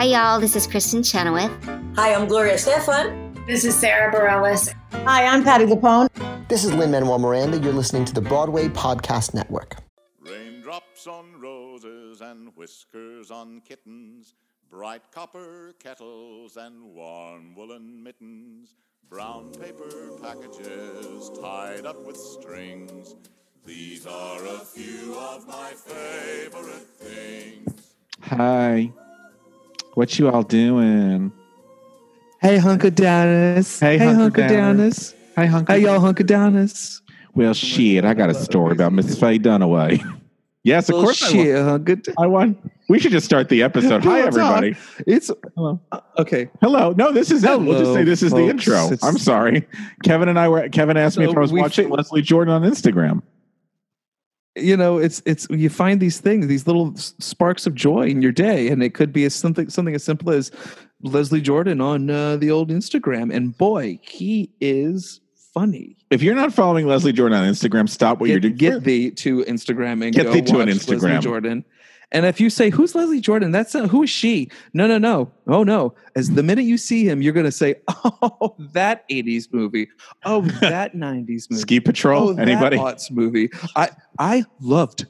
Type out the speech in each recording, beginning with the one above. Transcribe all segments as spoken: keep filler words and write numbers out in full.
Hi, y'all. This is Kristen Chenoweth. Hi, I'm Gloria Stefan. This is Sarah Bareilles. Hi, I'm Patti LuPone. This is Lin-Manuel Miranda. You're listening to the Broadway Podcast Network. Raindrops on roses and whiskers on kittens, bright copper kettles and warm woolen mittens, brown paper packages tied up with strings. These are a few of my favorite things. Hi. What you all doing? Hey, hunker downers. Hey, hey hunker hunker downers. Hey, hunker. Hey, y'all hunker downers. Well, shit, I got a story about Miss Faye Dunaway. Yes, of Well, course shit, I hunker. won. I won. We should just start the episode. Hi, everybody. It's Hello. uh, okay. Hello. No, this is it. We'll just say this is Hello, the intro. folks. It's- I'm sorry. Kevin and I were. Kevin asked me So if I was we watching fi- Leslie Jordan on Instagram. You know, it's it's you find these things, these little s- sparks of joy in your day, and it could be as something something as simple as Leslie Jordan on uh, the old Instagram, and boy, he is funny. If you're not following Leslie Jordan on Instagram, stop what Get, you're doing. get thee to Instagram and Get go thee to an watch Instagram. Leslie Jordan. And if you say, "Who's Leslie Jordan?" That's not, who is she? No, no, no, oh no. As the minute you see him, you're going to say, "Oh, that eighties movie. Oh, that nineties movie. Ski Patrol? Oh, Anybody? That aughts movie." I I loved.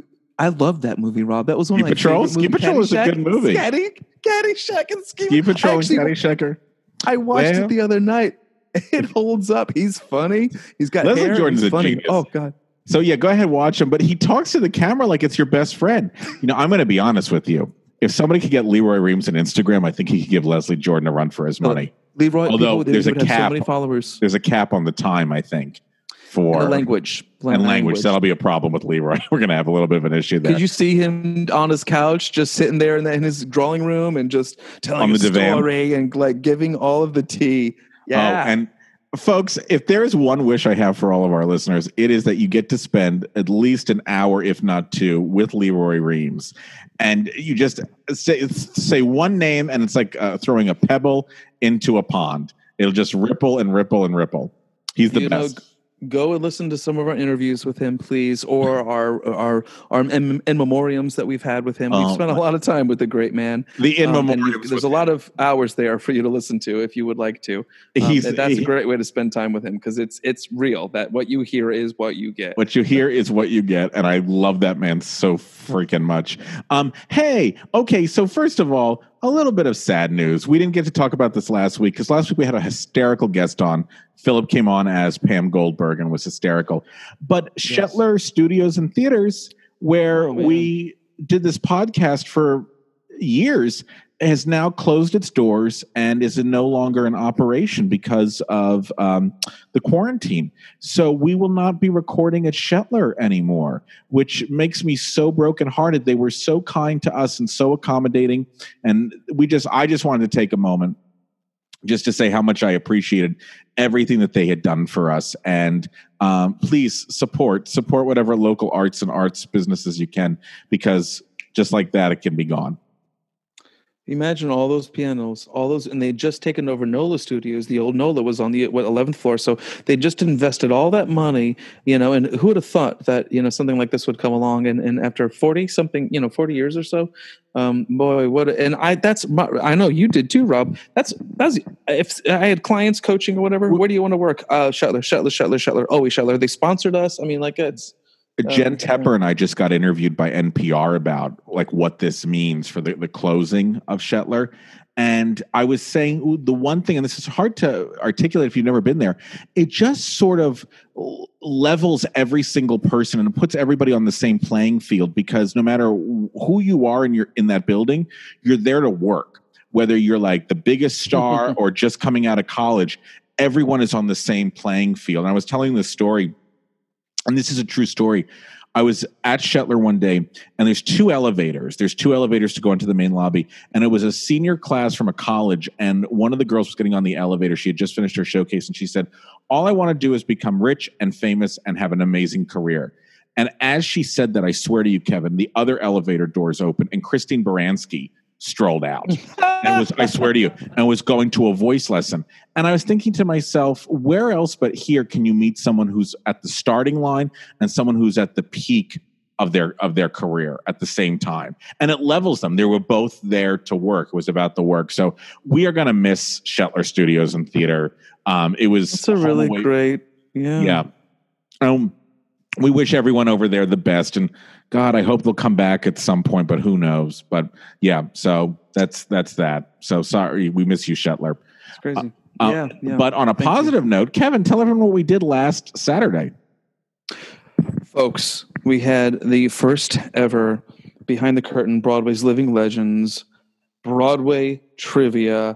I loved that movie, Rob. That was one Ski of my Patrol? favorite Ski movies. Patrol is a good movie. Caddy, Caddyshack and Ski, Ski Patrol Actually, and Caddyshacker. I watched Well. it the other night. It holds up. He's funny. He's got Leslie hair. Jordan's He's a funny. genius. Oh God. So yeah, go ahead, watch him. But he talks to the camera like it's your best friend. You know, I'm going to be honest with you. If somebody could get Leroy Reams on Instagram, I think he could give Leslie Jordan a run for his money. Leroy, Although people, there's they a would have cap. so many followers. There's a cap on the time, I think, for And the language. and language. That'll be a problem with Leroy. We're going to have a little bit of an issue there. Could you see him on his couch, just sitting there in, the, in his drawing room and just telling On a the divan. story and like giving all of the tea? Yeah. Oh, and folks, if there is one wish I have for all of our listeners, it is that you get to spend at least an hour, if not two, with Leroy Reams. And you just say, say one name, and it's like uh, throwing a pebble into a pond. It'll just ripple and ripple and ripple. He's the You know, best. Go and listen to some of our interviews with him, please, or our our our in, in memoriams that we've had with him. We've Oh, spent a lot of time with the great man. The in Um, and memoriams there's with a lot of hours there for you to listen to if you would like to. Um, He's- and that's he- a great way to spend time with him because it's it's real. That what you hear is what you get. What you hear is what you get, and I love that man so freaking much. Um, hey, okay, so first of all, a little bit of sad news. We didn't get to talk about this last week because last week we had a hysterical guest on. Philip came on as Pam Goldberg and was hysterical. But Yes. Shetler Studios and Theaters, where Oh, man. we did this podcast for years, has now closed its doors and is no longer in operation because of um, the quarantine. So we will not be recording at Shetler anymore, which makes me so brokenhearted. They were so kind to us and so accommodating. And we just, I just wanted to take a moment just to say how much I appreciated everything that they had done for us. And um, please support, support whatever local arts and arts businesses you can, because just like that, it can be gone. Imagine all those pianos, all those, and they'd just taken over NOLA Studios. The old NOLA was on the what, eleventh floor, so they just invested all that money, you know. And who would have thought that you know something like this would come along? And, and after forty something, you know, forty years or so, um, boy, what? And I that's my, I know you did too, Rob. That's that's if I had clients coaching or whatever. Where do you want to work? Uh, Shetler, Shetler, Shetler, Shetler. Always Shetler. They sponsored us. I mean, like it's. Jen Um, Tepper and I just got interviewed by N P R about like what this means for the, the closing of Shetler. And I was saying ooh, the one thing, and this is hard to articulate if you've never been there, it just sort of levels every single person and puts everybody on the same playing field, because no matter who you are in your in that building, you're there to work. Whether you're like the biggest star or just coming out of college, everyone is on the same playing field. And I was telling this story, and this is a true story. I was at Shetler one day, and there's two elevators. There's two elevators to go into the main lobby, and it was a senior class from a college, and one of the girls was getting on the elevator. She had just finished her showcase, and she said, all I want to do is become rich and famous and have an amazing career. And as she said that, I swear to you, Kevin, the other elevator doors opened, and Christine Baranski strolled out and was, I swear to you, and was going to a voice lesson. And I was thinking to myself, where else but here can you meet someone who's at the starting line and someone who's at the peak of their of their career at the same time, and it levels them. They were both there to work. It was about the work. So we are going to miss Shetler Studios and Theater. Um, it was It's a really away- great, yeah, yeah. Um, we wish everyone over there the best, and God, I hope they'll come back at some point, but who knows? But yeah, so that's that's that. So sorry, we miss you, Shetler. It's crazy. Uh, yeah, yeah. But on a Thank positive note, Kevin, tell everyone what we did last Saturday. Folks, we had the first ever Behind the Curtain Broadway's Living Legends Broadway Trivia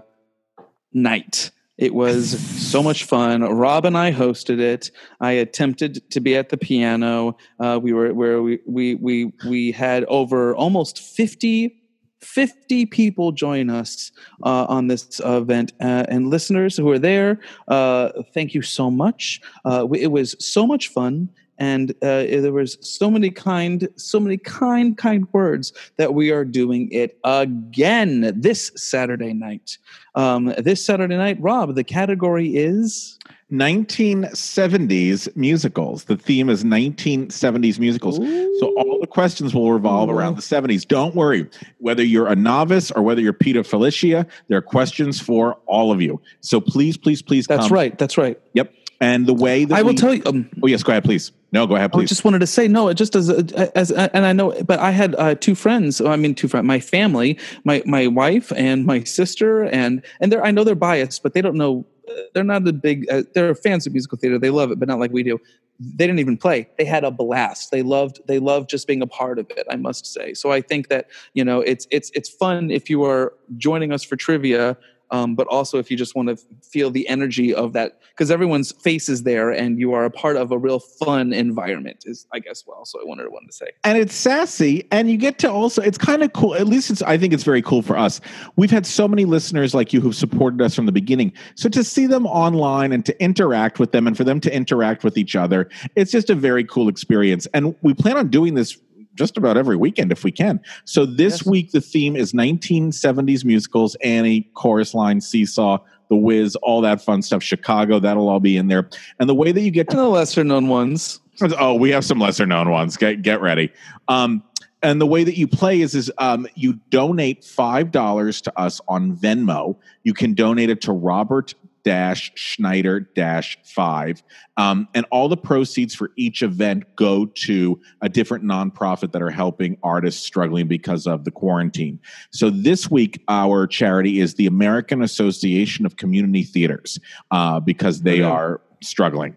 Night. It was so much fun. Rob and I hosted it. I attempted to be at the piano. Uh, we were where we we we we had over almost fifty, fifty people join us uh, on this uh, event, uh, and listeners who are there, uh, thank you so much. Uh, it was so much fun. And uh, there was so many kind, so many kind, kind words that we are doing it again this Saturday night. Um, this Saturday night, Rob, the category is nineteen seventies musicals. The theme is nineteen seventies musicals. Ooh. So all the questions will revolve Ooh. around the seventies. Don't worry. Whether you're a novice or whether you're Peter Felicia, there are questions for all of you. So please, please, please come. That's right. That's right. Yep. And the way that I will we, tell you. Um, Oh, yes. Go ahead, please. No, go ahead, I please. just wanted to say no. It just as as and I know, but I had uh, two friends. I mean, two friends. My family, my my wife and my sister, and and they're I know they're biased, but they don't know. They're not a big. Uh, they're fans of musical theater. They love it, but not like we do. They didn't even play. They had a blast. They loved. They loved just being a part of it. I must say. So I think that you know it's it's it's fun if you are joining us for trivia. Um, but also if you just want to feel the energy of that, because everyone's face is there and you are a part of a real fun environment is, I guess, well, so I wanted, wanted to say. And it's sassy, and you get to also, it's kind of cool. At least it's, I think it's very cool for us. We've had so many listeners like you who've supported us from the beginning. So to see them online and to interact with them and for them to interact with each other, it's just a very cool experience. And we plan on doing this just about every weekend if we can. So this Yes. week, the theme is nineteen seventies musicals, Annie, Chorus Line, Seesaw, The Wiz, all that fun stuff. Chicago, that'll all be in there. And the way that you get And to... the lesser known ones. Oh, we have some lesser known ones. Get, get ready. Um, and the way that you play is, is um, you donate five dollars to us on Venmo. You can donate it to Robert dash Schneider dash five. Um, and all the proceeds for each event go to a different nonprofit that are helping artists struggling because of the quarantine. So this week, our charity is the American Association of Community Theaters, uh, because they Okay. are struggling.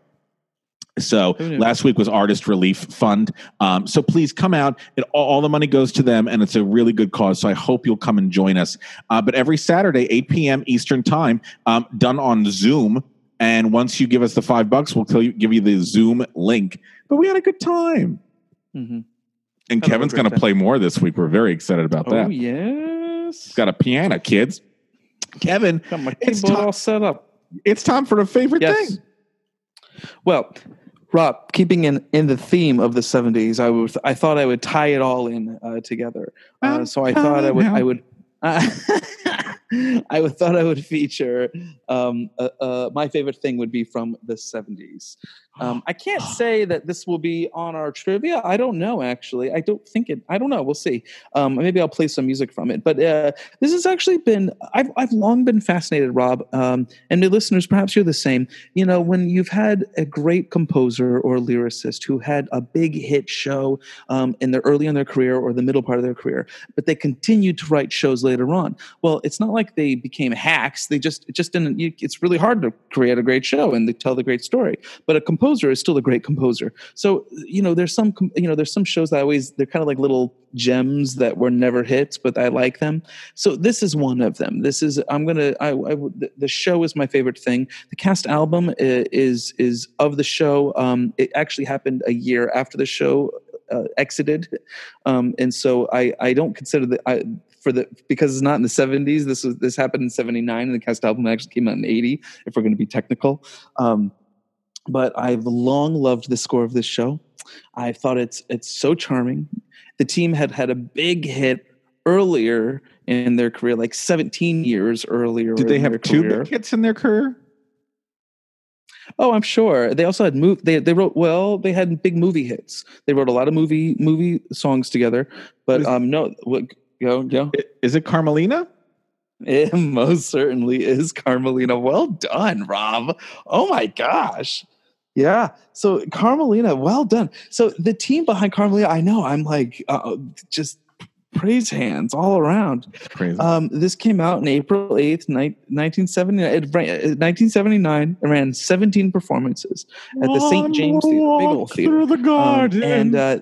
So Who knew? last week was Artist Relief Fund. Um, so please come out. It, all, all the money goes to them, and it's a really good cause. So I hope you'll come and join us. Uh, but every Saturday, eight p.m. Eastern Time, um, done on Zoom. And once you give us the five bucks, we'll tell you, give you the Zoom link. But we had a good time. Mm-hmm. And Had a Kevin's great going to time. play more this week. We're very excited about Oh, that. yes. Got a piano, kids. Kevin, Got my it's keyboard time, all set up. it's time for the favorite Yes. thing. Well, Rob, keeping in, in the theme of the seventies, I was I thought I would tie it all in uh, together. Uh, so I thought I would I would uh, I would, thought I would feature um, uh, uh, my favorite thing would be from the seventies. Um, I can't say that this will be on our trivia. I don't know, actually. I don't think it. I don't know. We'll see. Um, maybe I'll play some music from it. But uh, this has actually been. I've I've long been fascinated, Rob, um, and the listeners. Perhaps you're the same. You know, when you've had a great composer or lyricist who had a big hit show um, in their early in their career or the middle part of their career, but they continued to write shows later on. Well, it's not like they became hacks. They just it just didn't. You, it's really hard to create a great show and to tell the great story. But a composer is still a great composer. So you know, there's some you know there's some shows that I always they're kind of like little gems that were never hits, but I like them. So this is one of them. This is I'm gonna. I, I the show is my favorite thing. The cast album is is of the show. Um, it actually happened a year after the show uh, exited, um, and so I I don't consider that I. For the because it's not in the seventies. This was this happened in seventy-nine, and the cast album actually came out in eighty. If we're going to be technical, um, but I've long loved the score of this show. I thought it's it's so charming. The team had had a big hit earlier in their career, like seventeen years earlier. Did they in have their two career. big hits in their career? Oh, I'm sure. They also had move. They they wrote well. They had big movie hits. They wrote a lot of movie movie songs together. But Is- um, no, what, go go. I- Is it Carmelina? It most certainly is Carmelina. Well done, Rob. Oh my gosh. Yeah. So Carmelina, well done. So the team behind Carmelina, I know. I'm like uh, just praise hands all around. Crazy. Um, this came out on April eighth, nineteen seventy-nine. It ran, nineteen seventy-nine. It ran seventeen performances at the Saint James Theater, big old theater. Through the garden. Um, and uh,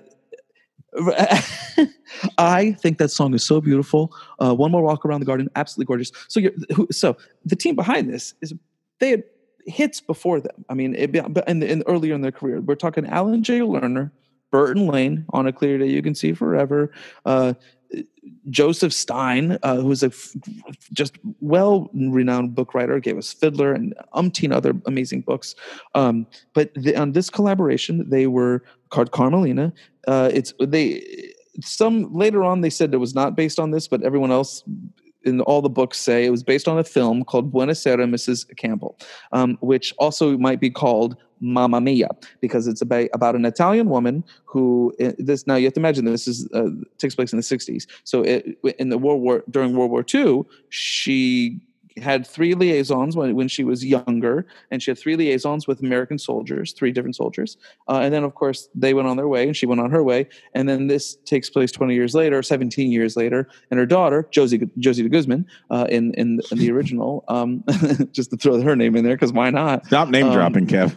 I think that song is so beautiful. Uh, One More Walk Around the Garden, absolutely gorgeous. So, you're, who, so the team behind this is they had hits before them. I mean, it, in, the, in earlier in their career, we're talking Alan J. Lerner, Burton Lane, On a Clear Day You Can See Forever, uh, Joseph Stein, uh, who was a f- just well-renowned book writer, gave us Fiddler and umpteen other amazing books. Um, but the, on this collaboration, they were called Carmelina. Uh, it's they some later on they said it was not based on this, but everyone else in all the books say it was based on a film called Buonasera, Missus Campbell, um, which also might be called Mamma Mia, because it's about, about an Italian woman who this now you have to imagine this is uh, takes place in the sixties. So it, in the World War during World War Two, she had three liaisons when, when she was younger, and she had three liaisons with American soldiers, three different soldiers. Uh, and then, of course, they went on their way, and she went on her way. And then this takes place twenty years later, seventeen years later, and her daughter, Josie Josie de Guzman, uh, in, in in the original, um, just to throw her name in there, because why not? Stop name um, dropping, Kev.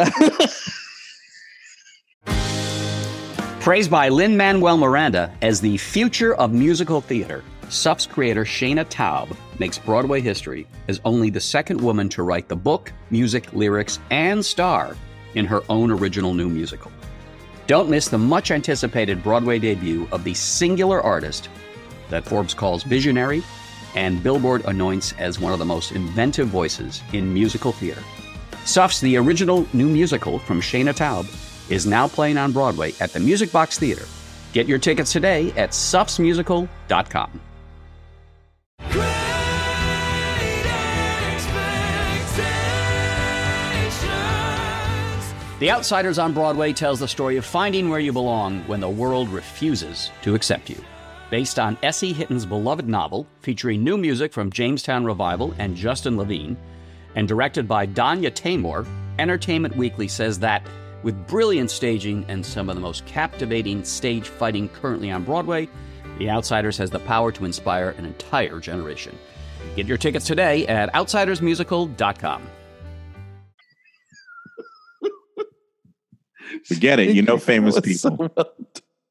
Praised by Lin-Manuel Miranda as the future of musical theater, S U F's creator Shana Taub makes Broadway history as only the second woman to write the book, music, lyrics, and star in her own original new musical. Don't miss the much-anticipated Broadway debut of the singular artist that Forbes calls visionary and Billboard anoints as one of the most inventive voices in musical theater. S U F's The Original New Musical from Shana Taub is now playing on Broadway at the Music Box Theater. Get your tickets today at sufs musical dot com. The Outsiders on Broadway tells the story of finding where you belong when the world refuses to accept you. Based on Essie Hitton's beloved novel, featuring new music from Jamestown Revival and Justin Levine, and directed by Danya Taymor, Entertainment Weekly says that, with brilliant staging and some of the most captivating stage fighting currently on Broadway, The Outsiders has the power to inspire an entire generation. Get your tickets today at outsiders musical dot com. We get it. You know famous people. So well done.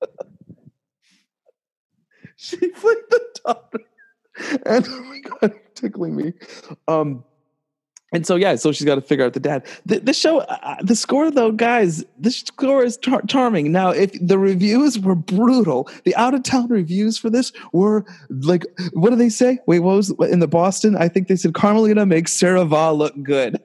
She played the daughter. And oh my God, tickling me. Um, and so, yeah, so she's got to figure out the dad. The, the show, uh, the score, though, guys, the score is char- charming. Now, if the reviews were brutal, the out-of-town reviews for this were like, what do they say? Wait, what was in the Boston? I think they said Carmelina makes Sarah Vaughan look good.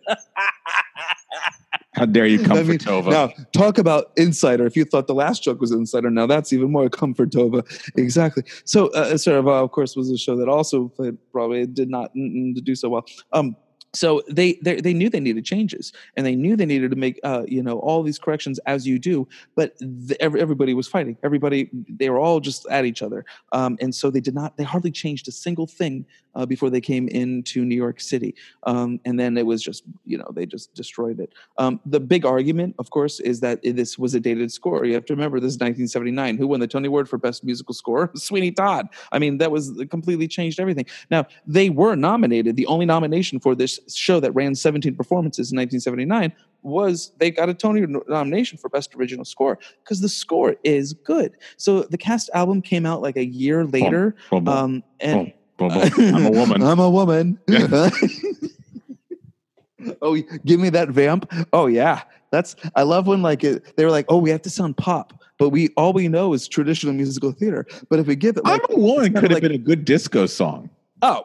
How dare you, I mean, Comfortova? now, talk about insider. If you thought the last joke was insider, now that's even more Comfortova. Exactly. So, uh, Sarah Vaughan, of course, was a show that also played Broadway. It did not mm, do so well. Um, So they, they they knew they needed changes, and they knew they needed to make uh, you know all these corrections as you do. But the, every, everybody was fighting. Everybody they were all just at each other, um, and so they did not. They hardly changed a single thing uh, before they came into New York City. Um, and then it was just you know they just destroyed it. Um, the big argument, of course, is that this was a dated score. You have to remember this is nineteen seventy-nine. Who won the Tony Award for Best Musical Score? Sweeney Todd. I mean that was completely changed everything. Now they were nominated. The only nomination for this show that ran seventeen performances in nineteen seventy-nine was they got a Tony nomination for Best Original Score because the score is good. So the cast album came out like a year later. Boom, boom, boom. Um, and Boom, boom, boom. I'm a woman. I'm a woman. Yeah. Oh, give me that vamp. Oh yeah, that's. I love when like it, they were like, oh, we have to sound pop, but we all we know is traditional musical theater. But if we give it, like, I'm a woman could have like, been a good disco song. Oh.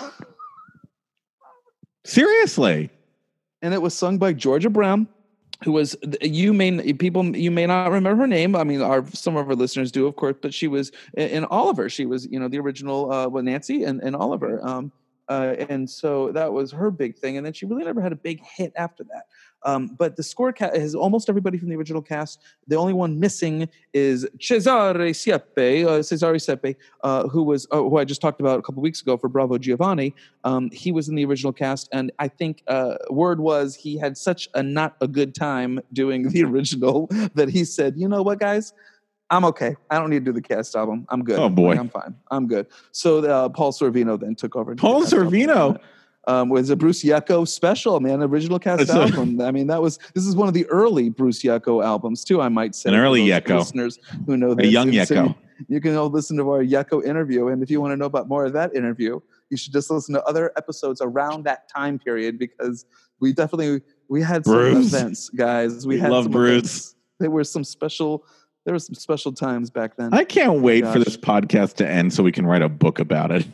Seriously. And it was sung by Georgia Brown, who was you may people you may not remember her name. I mean, our some of our listeners do, of course, but she was in Oliver. She was you know the original uh, with Nancy and, and Oliver. Um, uh, and so that was her big thing. And then she really never had a big hit after that. Um, but the score ca- has almost everybody from the original cast. The only one missing is Cesare Siepe, uh, Cesare Siepe, uh, who was uh, who I just talked about a couple weeks ago for Bravo Giovanni. Um, he was in the original cast, and I think uh, word was he had such a not a good time doing the original that he said, "You know what, guys? I'm okay. I don't need to do the cast album. I'm good. Oh boy, like, I'm fine. I'm good." So uh, Paul Sorvino then took over. Paul Sorvino. Um, was a Bruce Yecko special, man, original cast That's album. A, I mean, that was this is one of the early Bruce Yecko albums too. I might say an early Yecko. Listeners who know this, a young and Yecko. So you, you can all listen to our Yecko interview, and if you want to know about more of that interview, you should just listen to other episodes around that time period because we definitely we had some Bruce. events, guys. We, we had love some Bruce. Events. There were some special. There were some special times back then. I can't wait Gosh. for this podcast to end so we can write a book about it.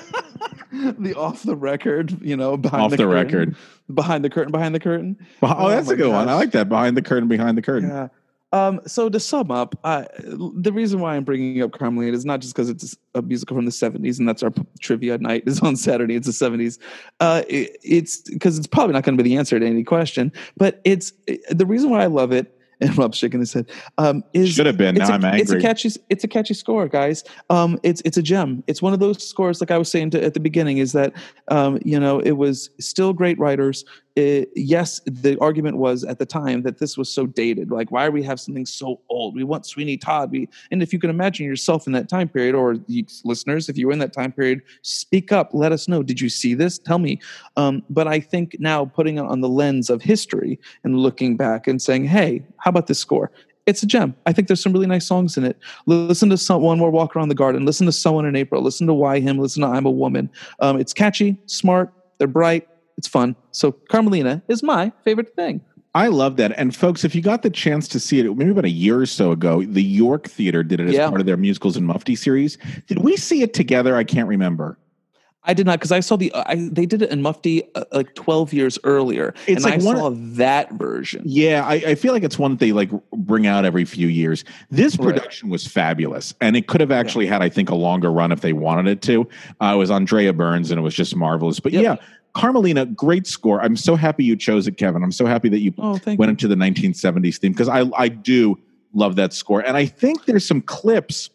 The off the record, you know, behind off the, the curtain, record, behind the curtain, behind the curtain. Oh, oh that's my a good gosh. one. I like that. Behind the curtain, behind the curtain. Yeah. Um, so to sum up, uh, the reason why I'm bringing up Carmelita is not just because it's a musical from the seventies, and that's our p- trivia night is on Saturday. It's the seventies. Uh, it, it's because it's probably not going to be the answer to any question, but it's it, the reason why I love it. And Rob's shaking his head. Um, is Should have been. Now a, I'm angry. It's a catchy. It's a catchy score, guys. Um, it's it's a gem. It's one of those scores, like I was saying to, at the beginning, is that um, you know it was still great writers. It, yes, the argument was at the time that this was so dated. Like, why do we have something so old? We want Sweeney Todd. We and if you can imagine yourself in that time period, or you listeners, if you were in that time period, speak up. Let us know. Did you see this? Tell me. Um, but I think now putting it on the lens of history and looking back and saying, hey, how about this score? It's a gem. I think there's some really nice songs in it. Listen to some, One More Walk Around the Garden. Listen to Someone in April. Listen to Why Him. Listen to I'm a Woman. Um, it's catchy, smart. They're bright. It's fun. So Carmelina is my favorite thing. I love that. And folks, if you got the chance to see it, maybe about a year or so ago, the York Theater did it as Yeah. part of their Musicals and Mufti series. Did we see it together? I can't remember. I did not, because I saw the I, they did it in Mufti uh, like twelve years earlier, It's and like I one- saw that version. Yeah, I, I feel like it's one they like bring out every few years. This Right. production was fabulous, and it could have actually had, I think, a longer run if they wanted it to. Uh, it was Andrea Burns, and it was just marvelous. But Yep. yeah, Carmelina, great score. I'm so happy you chose it, Kevin. I'm so happy that you Oh, thank went you. into the nineteen seventies theme because I I do love that score, and I think there's some clips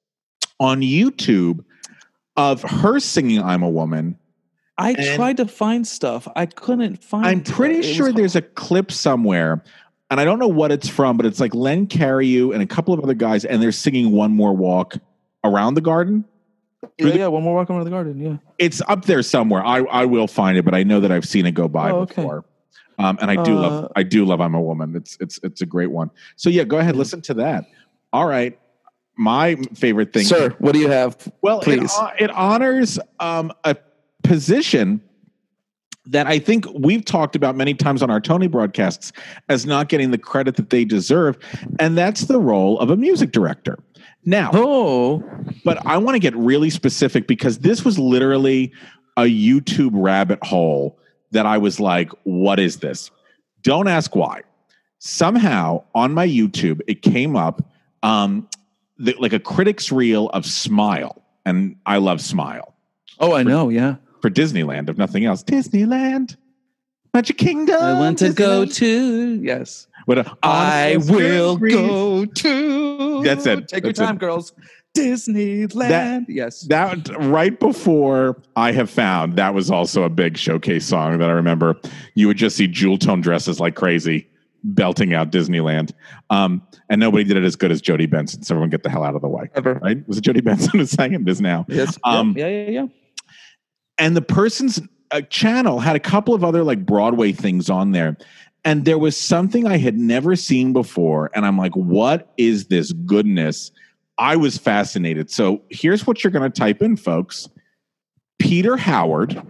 on YouTube of her singing "I'm a Woman." I And- tried to find stuff. I couldn't find. I'm pretty it was sure hard. there's a clip somewhere, and I don't know what it's from, but it's like Len Cariou and a couple of other guys, and they're singing "One More Walk Around the Garden." Yeah, yeah, One More Walk Around the Garden. Yeah. It's up there somewhere. I, I will find it, but I know that I've seen it go by Oh, okay. before. Um, and I do Uh, love, I do love "I'm a Woman." It's it's it's a great one. So yeah, go ahead, listen to that. All right, my favorite thing, Sir, what do you have? Well, it, please. uh, it honors um, a position that I think we've talked about many times on our Tony broadcasts as not getting the credit that they deserve, and that's the role of a music director. Now, Oh, but I want to get really specific because this was literally a YouTube rabbit hole that I was like, what is this? Don't ask why. Somehow on my YouTube, it came up um, the, like a critic's reel of Smile, and I love Smile. oh, I know. Yeah, For Disneyland, if nothing else. Disneyland, Magic Kingdom. I want to go Disneyland. to. Yes, What a- I honest will breeze. go to. That's it. Take That's your it. time, girls. Disneyland. That- yes. That right before I Have Found, that was also a big showcase song that I remember. You would just see jewel tone dresses like crazy, belting out Disneyland. Um, and nobody did it as good as Jodie Benson. So everyone get the hell out of the way. Ever. Right? Was it Jodie Benson who sang it? It is now. Yes. Um, yeah, yeah, yeah. And the person's uh, channel had a couple of other like Broadway things on there. And there was something I had never seen before. And I'm like, what is this goodness? I was fascinated. So here's what you're going to type in, folks. Peter Howard,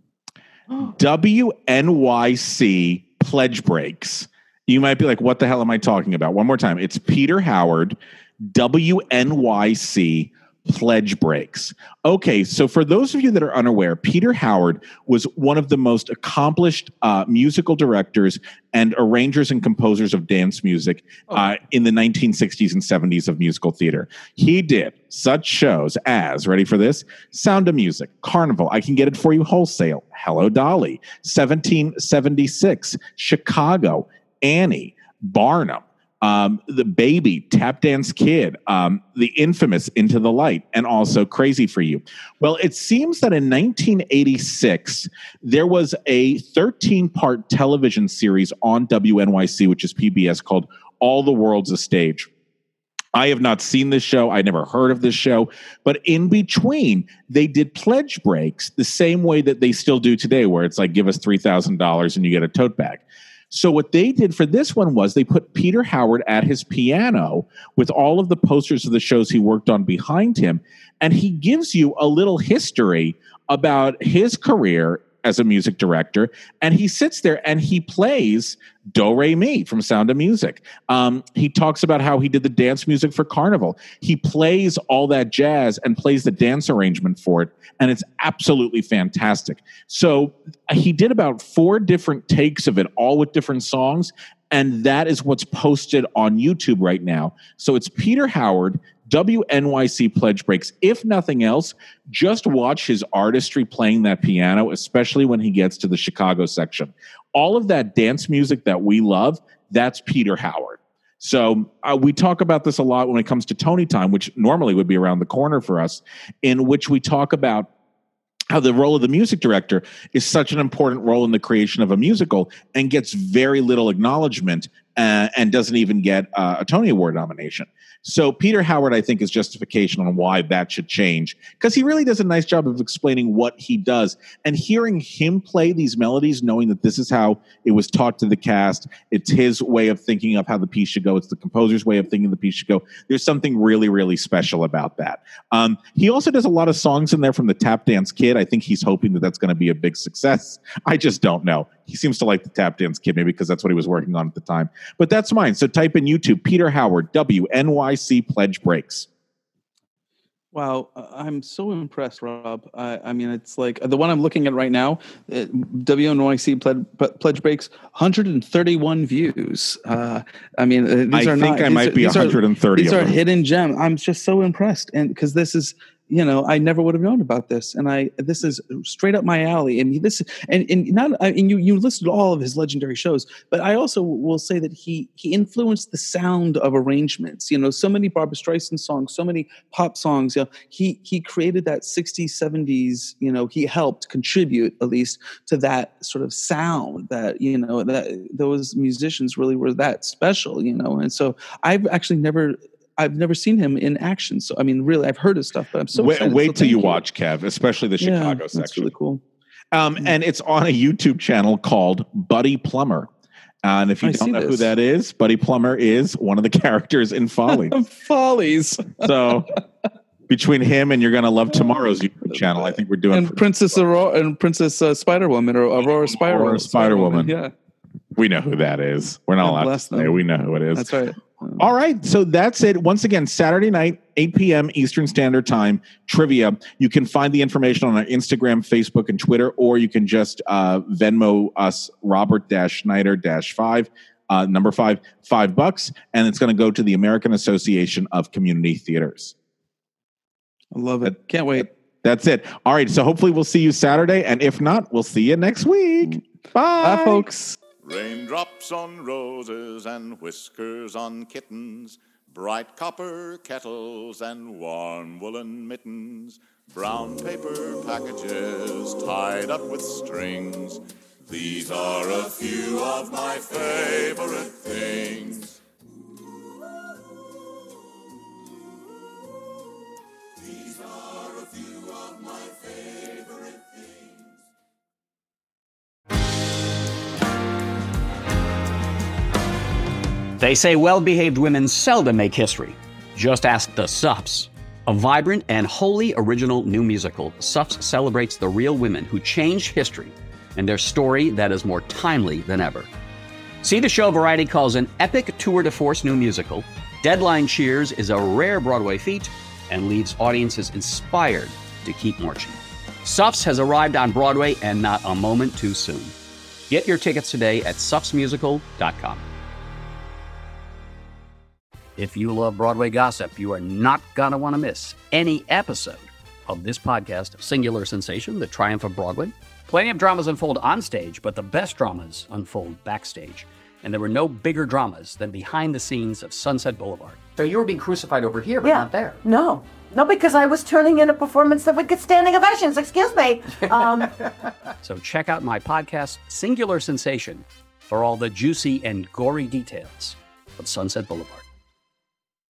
W N Y C pledge breaks. You might be like, what the hell am I talking about? One more time. It's Peter Howard, W N Y C pledge breaks. Okay, so for those of you that are unaware, Peter Howard was one of the most accomplished uh, musical directors and arrangers and composers of dance music uh, in the nineteen sixties and seventies of musical theater. He did such shows as, ready for this? Sound of Music, Carnival, I Can Get It For You Wholesale, Hello Dolly, seventeen seventy-six, Chicago, Annie, Barnum, Um, the Baby, Tap Dance Kid, um, the infamous Into the Light, and also Crazy for You. Well, it seems that in nineteen eighty-six, there was a thirteen-part television series on W N Y C, which is P B S, called All the World's a Stage. I have not seen this show. I never heard of this show. But in between, they did pledge breaks the same way that they still do today, where it's like, give us three thousand dollars and you get a tote bag. So what they did for this one was they put Peter Howard at his piano with all of the posters of the shows he worked on behind him, and he gives you a little history about his career as a music director, and he sits there and he plays Do Re Mi from Sound of Music. Um, he talks about how he did the dance music for Carnival. He plays all that jazz and plays the dance arrangement for it, and it's absolutely fantastic. So he did about four different takes of it, all with different songs, and that is what's posted on YouTube right now. So it's Peter Howard, W N Y C Pledge Breaks. If nothing else, just watch his artistry playing that piano, especially when he gets to the Chicago section. All of that dance music that we love, that's Peter Howard. So uh, we talk about this a lot when it comes to Tony Time, which normally would be around the corner for us, in which we talk about how the role of the music director is such an important role in the creation of a musical and gets very little acknowledgement uh, and doesn't even get uh, a Tony Award nomination. So Peter Howard, I think, is justification on why that should change, because he really does a nice job of explaining what he does. And hearing him play these melodies, knowing that this is how it was taught to the cast, it's his way of thinking of how the piece should go, it's the composer's way of thinking the piece should go. There's something really, really special about that. Um, he also does a lot of songs in there from the Tap Dance Kid. I think he's hoping that that's going to be a big success. I just don't know. He seems to like the Tap Dance Kid, maybe because that's what he was working on at the time. But that's mine. So type in YouTube, Peter Howard, W N Y C Pledge Breaks. Wow, I'm so impressed, Rob. I, I mean, it's like the one I'm looking at right now, uh, W N Y C Pledge, Pledge Breaks, one hundred thirty-one views. Uh, I mean, uh, these I are think not, I might are, be one hundred thirty. These are, of these them. are hidden gems. I'm just so impressed, and because this is, you know, I never would have known about this, and I this is straight up my alley. And this, and and not, and you you listed all of his legendary shows, but I also will say that he he influenced the sound of arrangements. You know, so many Barbra Streisand songs, so many pop songs. You know, he he created that sixties, seventies. You know, he helped contribute at least to that sort of sound that, you know, that those musicians really were that special. You know, and so I've actually never. I've never seen him in action. So, I mean, really, I've heard his stuff, but I'm so wait, excited. wait so till you, you watch, Kev, especially the Chicago yeah, section. That's really cool. Um, and it's on a YouTube channel called Buddy Plumber. Uh, and if you I don't know this. who that is, Buddy Plumber is one of the characters in Follies. Follies. So between him and You're Gonna Love Tomorrow's YouTube channel, I think we're doing. And Princess Aurora and Princess uh, Spider Woman or Aurora Spider Aurora Spider Woman. Yeah, we know who that is. We're not God allowed to bless say. them. We know who it is. That's right. All right. So that's it. Once again, Saturday night, eight p.m. Eastern Standard Time, trivia. You can find the information on our Instagram, Facebook, and Twitter, or you can just uh, Venmo us Robert Schneider five, uh, number five, five bucks, and it's going to go to the American Association of Community Theaters. I love it. Can't wait. That's it. All right. So hopefully we'll see you Saturday, and if not, we'll see you next week. Bye, Bye, folks. Raindrops on roses and whiskers on kittens, bright copper kettles and warm woolen mittens, brown paper packages tied up with strings. These are a few of my favorite things. These are a few of my favorite things. They say well-behaved women seldom make history. Just ask the Suffs. A vibrant and wholly original new musical, Suffs celebrates the real women who changed history and their story that is more timely than ever. See the show Variety calls an epic tour de force new musical. Deadline Cheers is a rare Broadway feat, and leaves audiences inspired to keep marching. Suffs has arrived on Broadway, and not a moment too soon. Get your tickets today at suffs musical dot com. If you love Broadway gossip, you are not going to want to miss any episode of this podcast of Singular Sensation, The Triumph of Broadway. Plenty of dramas unfold on stage, but the best dramas unfold backstage. And there were no bigger dramas than behind the scenes of Sunset Boulevard. So you were being crucified over here, but yeah. not there. No. No, because I was turning in a performance that would get standing ovations. Excuse me. Um, so check out my podcast, Singular Sensation, for all the juicy and gory details of Sunset Boulevard.